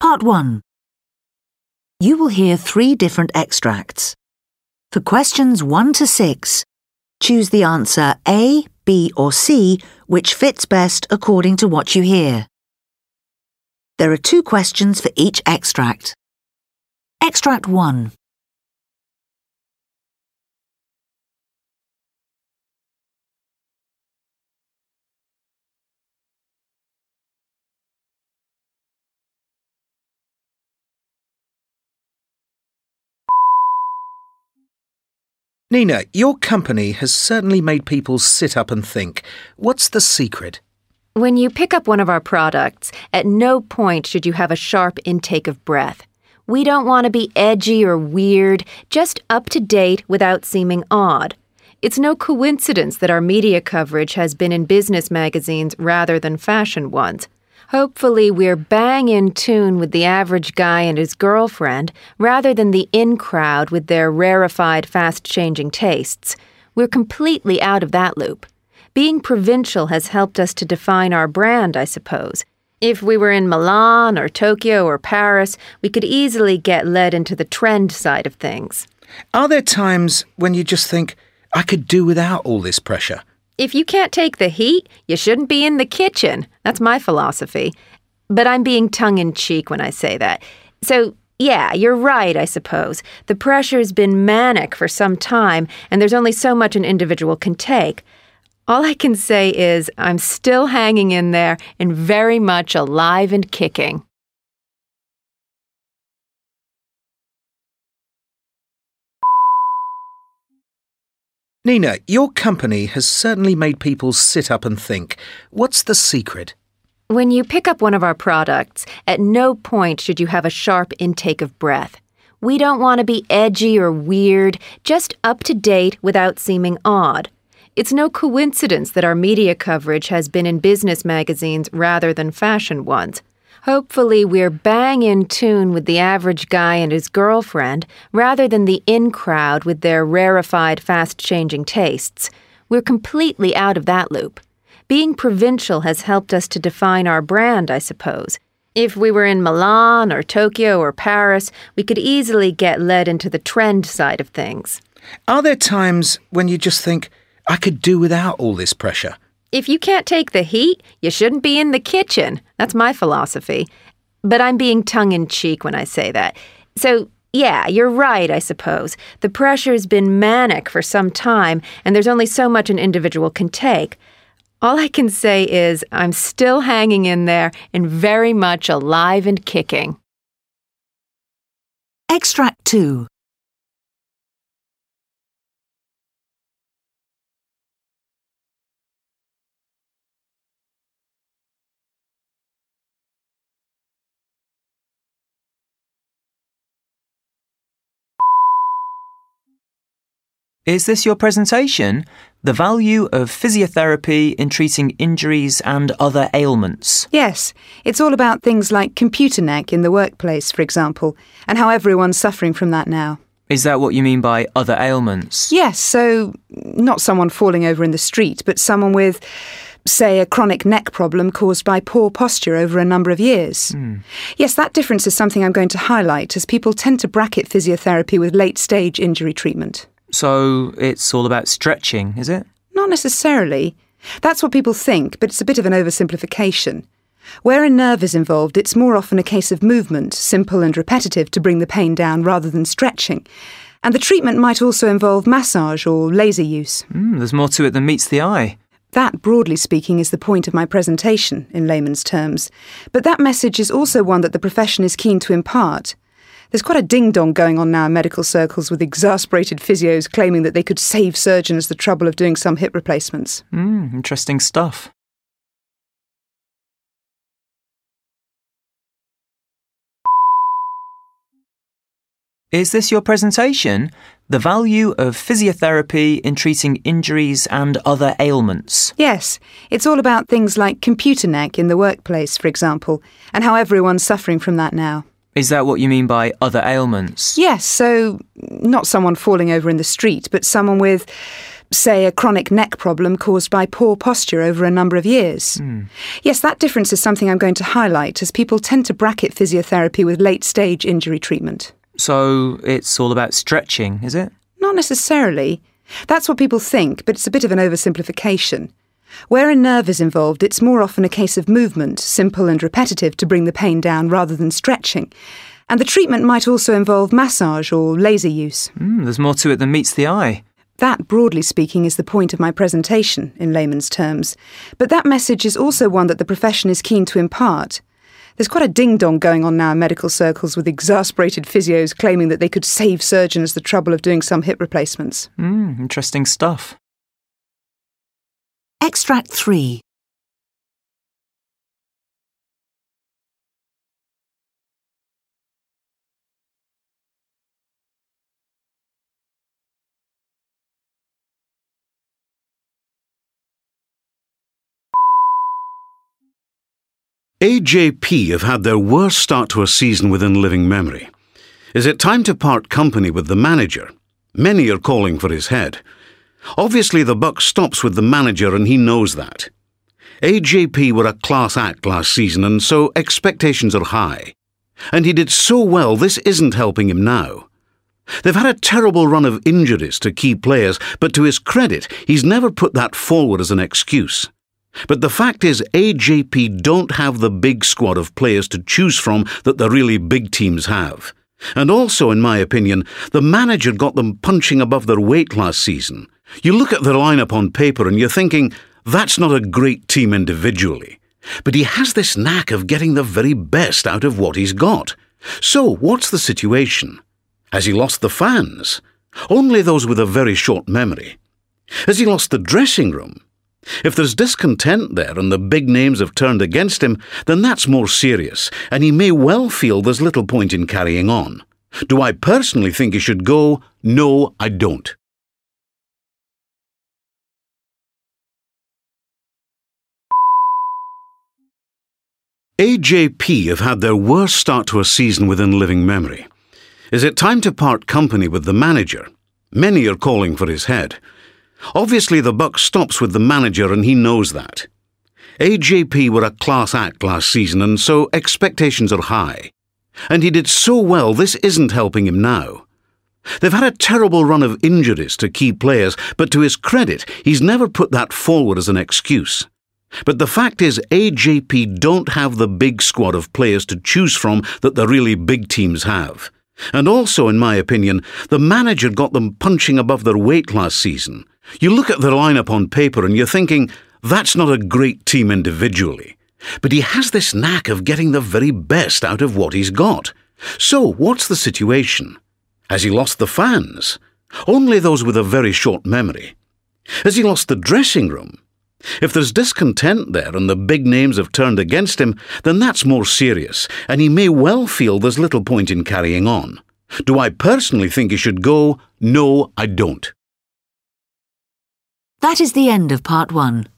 Part 1. You will hear 3 different extracts. For questions 1 to 6, choose the answer A, B or C which fits best according to what you hear. There are 2 questions for each extract. Extract 1. Nina, your company has certainly made people sit up and think. What's the secret? When you pick up one of our products, at no point should you have a sharp intake of breath. We don't want to be edgy or weird, just up to date without seeming odd. It's no coincidence that our media coverage has been in business magazines rather than fashion ones. Hopefully, we're bang in tune with the average guy and his girlfriend rather than the in crowd with their rarefied, fast-changing tastes. We're completely out of that loop. Being provincial has helped us to define our brand, I suppose. If we were in Milan or Tokyo or Paris, we could easily get led into the trend side of things. Are there times when you just think, I could do without all this pressure? If you can't take the heat, you shouldn't be in the kitchen. That's my philosophy. But I'm being tongue-in-cheek when I say that. So, yeah, you're right, I suppose. The pressure's been manic for some time, and there's only so much an individual can take. All I can say is I'm still hanging in there and very much alive and kicking. Nina, your company has certainly made people sit up and think. What's the secret? When you pick up one of our products, at no point should you have a sharp intake of breath. We don't want to be edgy or weird, just up to date without seeming odd. It's no coincidence that our media coverage has been in business magazines rather than fashion ones. Hopefully, we're bang in tune with the average guy and his girlfriend rather than the in crowd with their rarefied, fast-changing tastes. We're completely out of that loop. Being provincial has helped us to define our brand, I suppose. If we were in Milan or Tokyo or Paris, we could easily get led into the trend side of things. Are there times when you just think, I could do without all this pressure? If you can't take the heat, you shouldn't be in the kitchen. That's my philosophy. But I'm being tongue-in-cheek when I say that. So, yeah, you're right, I suppose. The pressure's been manic for some time, and there's only so much an individual can take. All I can say is I'm still hanging in there and very much alive and kicking. Extract 2. Is this your presentation? The value of physiotherapy in treating injuries and other ailments. Yes, it's all about things like computer neck in the workplace, for example, and how everyone's suffering from that now. Is that what you mean by other ailments? Yes, so not someone falling over in the street, but someone with, say, a chronic neck problem caused by poor posture over a number of years. Yes, that difference is something I'm going to highlight, as people tend to bracket physiotherapy with late-stage injury treatment. So it's all about stretching, is it? Not necessarily. That's what people think, but it's a bit of an oversimplification. Where a nerve is involved, it's more often a case of movement, simple and repetitive to bring the pain down rather than stretching. And the treatment might also involve massage or laser use. There's more to it than meets the eye. That, broadly speaking, is the point of my presentation, in layman's terms. But that message is also one that the profession is keen to impart. There's quite a ding-dong going on now in medical circles with exasperated physios claiming that they could save surgeons the trouble of doing some hip replacements. Interesting stuff. Is this your presentation? The value of physiotherapy in treating injuries and other ailments. Yes, it's all about things like computer neck in the workplace, for example, and how everyone's suffering from that now. Is that what you mean by other ailments? Yes, so not someone falling over in the street, but someone with, say, a chronic neck problem caused by poor posture over a number of years. Yes, that difference is something I'm going to highlight, as people tend to bracket physiotherapy with late-stage injury treatment. So it's all about stretching, is it? Not necessarily. That's what people think, but it's a bit of an oversimplification. Where a nerve is involved, it's more often a case of movement, simple and repetitive, to bring the pain down rather than stretching. And the treatment might also involve massage or laser use. There's more to it than meets the eye. That, broadly speaking, is the point of my presentation, in layman's terms. But that message is also one that the profession is keen to impart. There's quite a ding-dong going on now in medical circles with exasperated physios claiming that they could save surgeons the trouble of doing some hip replacements. Interesting stuff. Extract 3. AJP have had their worst start to a season within living memory. Is it time to part company with the manager? Many are calling for his head. Obviously, the buck stops with the manager, and he knows that. AJP were a class act last season, and so expectations are high. And he did so well, this isn't helping him now. They've had a terrible run of injuries to key players, but to his credit, he's never put that forward as an excuse. But the fact is, AJP don't have the big squad of players to choose from that the really big teams have. And also, in my opinion, the manager got them punching above their weight last season. You look at their lineup on paper and you're thinking, that's not a great team individually. But he has this knack of getting the very best out of what he's got. So, what's the situation? Has he lost the fans? Only those with a very short memory. Has he lost the dressing room? If there's discontent there and the big names have turned against him, then that's more serious, and he may well feel there's little point in carrying on. Do I personally think he should go? No, I don't. AJP have had their worst start to a season within living memory. Is it time to part company with the manager? Many are calling for his head. Obviously, the buck stops with the manager, and he knows that. AJP were a class act last season, and so expectations are high. And he did so well, this isn't helping him now. They've had a terrible run of injuries to key players, but to his credit, he's never put that forward as an excuse. But the fact is, AJP don't have the big squad of players to choose from that the really big teams have. And also, in my opinion, the manager got them punching above their weight last season. You look at their lineup on paper and you're thinking, that's not a great team individually. But he has this knack of getting the very best out of what he's got. So, what's the situation? Has he lost the fans? Only those with a very short memory. Has he lost the dressing room? If there's discontent there and the big names have turned against him, then that's more serious, and he may well feel there's little point in carrying on. Do I personally think he should go? No, I don't. That is the end of part 1.